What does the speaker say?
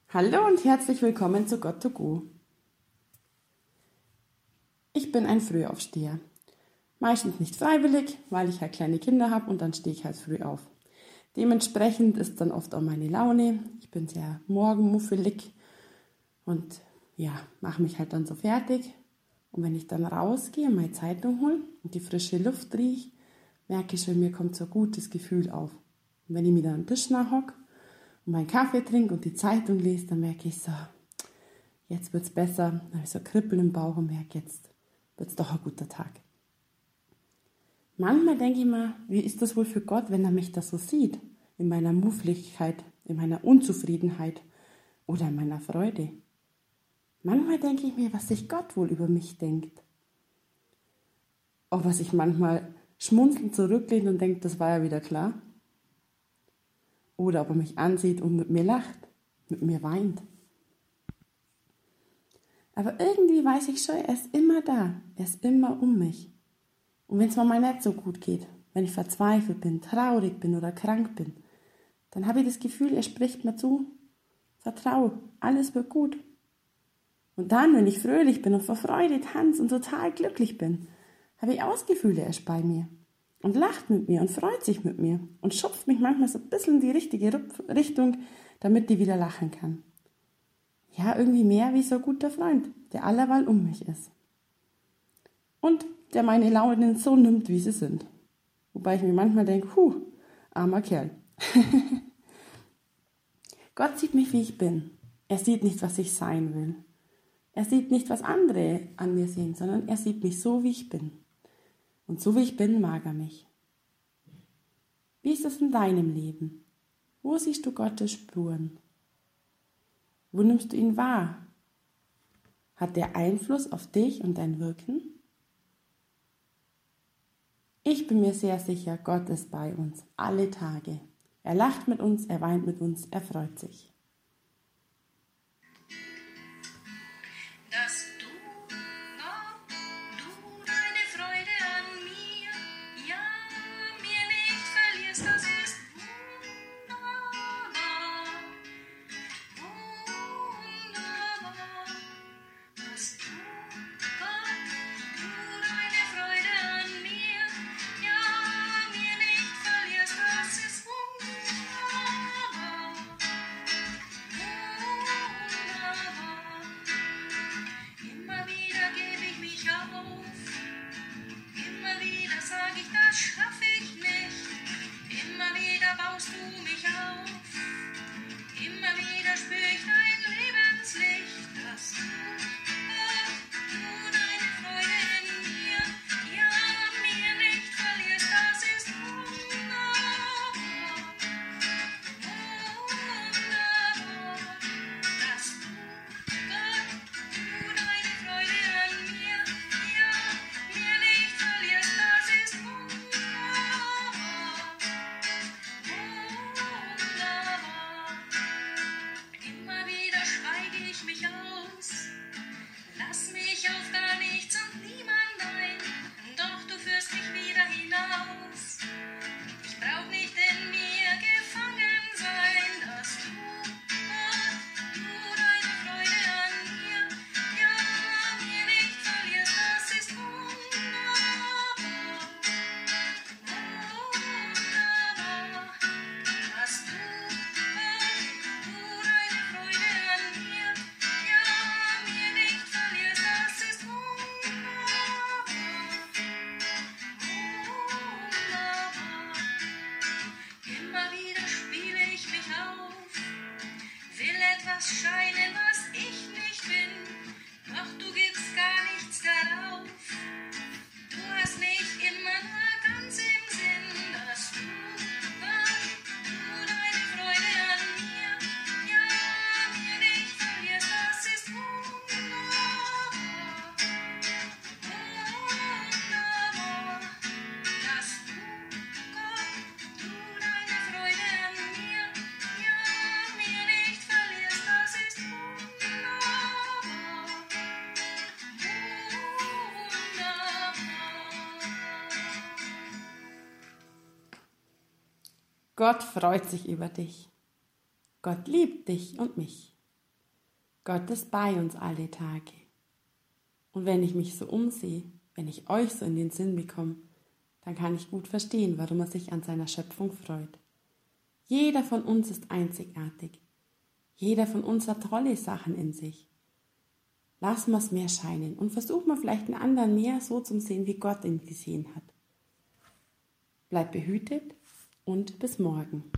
Hallo und herzlich willkommen zu Got to Go. Ich bin ein Frühaufsteher. Meistens nicht freiwillig, weil ich halt kleine Kinder habe und dann stehe ich halt früh auf. Dementsprechend ist dann oft auch meine Laune. Ich bin sehr morgenmuffelig und mache mich halt dann so fertig. Und wenn ich dann rausgehe und meine Zeitung hole und die frische Luft rieche, merke ich schon, mir kommt so ein gutes Gefühl auf. Und wenn ich mir dann am Tisch nachhocke und meinen Kaffee trinke und die Zeitung lese, dann merke ich so, jetzt wird's besser. Dann habe ich so ein Kribbeln im Bauch und merke, jetzt wird's doch ein guter Tag. Manchmal denke ich mir, wie ist das wohl für Gott, wenn er mich da so sieht? In meiner Muffligkeit, in meiner Unzufriedenheit oder in meiner Freude. Manchmal denke ich mir, was sich Gott wohl über mich denkt. Ob er sich manchmal schmunzelnd zurücklehnt und denkt, das war ja wieder klar. Oder ob er mich ansieht und mit mir lacht, mit mir weint. Aber irgendwie weiß ich schon, er ist immer da, er ist immer um mich. Und wenn es mir mal nicht so gut geht, wenn ich verzweifelt bin, traurig bin oder krank bin, dann habe ich das Gefühl, er spricht mir zu, vertrau, alles wird gut. Und dann, wenn ich fröhlich bin und vor Freude tanze und total glücklich bin, habe ich auch das Gefühl, er ist bei mir und lacht mit mir und freut sich mit mir und schupft mich manchmal so ein bisschen in die richtige Richtung, damit ich wieder lachen kann. Ja, irgendwie mehr wie so ein guter Freund, der allerweil um mich ist. Und der meine Launen so nimmt, wie sie sind. Wobei ich mir manchmal denke, armer Kerl. Gott sieht mich, wie ich bin. Er sieht nicht, was ich sein will. Er sieht nicht, was andere an mir sehen, sondern er sieht mich so, wie ich bin. Und so, wie ich bin, mag er mich. Wie ist es in deinem Leben? Wo siehst du Gottes Spuren? Wo nimmst du ihn wahr? Hat er Einfluss auf dich und dein Wirken? Ich bin mir sehr sicher, Gott ist bei uns, alle Tage. Er lacht mit uns, er weint mit uns, er freut sich. Dass du, Gott, du deine Freude an mir, ja, mir nicht verlierst, das ist wunderbar, wunderbar. Dass du, Gott, du deine Freude an mir, ja, mir nicht verlierst, das ist wunderbar, wunderbar. Immer wieder gebe ich mich auf, immer wieder sag ich, das schaffe ich nicht, immer wieder baust du mich auf, immer wieder spür ich dein Lebenslicht, dass du, Gott, du deine Freude in mir, ja, mir nicht verlierst, das ist wunderbar, wunderbar, dass du, Gott, du deine Freude an mir, ja, mir nicht verlierst, das ist wunderbar, wunderbar. Immer wieder schweige ich mich aus, lass mich auf gar nichts und niemand ein, doch du führst mich wieder hinaus. Ich brauch nicht in mir gefangen sein, dass du, Gott, du deine Freude an mir, ja, mir nicht verlierst, das ist wunderbar, wunderbar, dass du, Gott, du deine Freude an mir, ja, mir nicht verlierst, das ist wunderbar, wunderbar. Immer wieder spiele ich mich auf, will etwas scheinen, was ich nicht bin, doch du gibst gar nichts darauf. Du hast mich immer nur ganz im Sinn, dass du, Gott, du deine Freude an mir, ja, mir nicht verlierst, das ist wunderbar, wunderbar, dass du, Gott, du deine Freude an mir, ja, mir nicht verlierst, das ist wunderbar, wunderbar. Gott freut sich über dich. Gott liebt dich und mich. Gott ist bei uns alle Tage. Und wenn ich mich so umsehe, wenn ich euch so in den Sinn bekomme, dann kann ich gut verstehen, warum er sich an seiner Schöpfung freut. Jeder von uns ist einzigartig. Jeder von uns hat tolle Sachen in sich. Lass mal's mehr scheinen und versuch mal vielleicht einen anderen mehr so zu sehen, wie Gott ihn gesehen hat. Bleib behütet und bis morgen.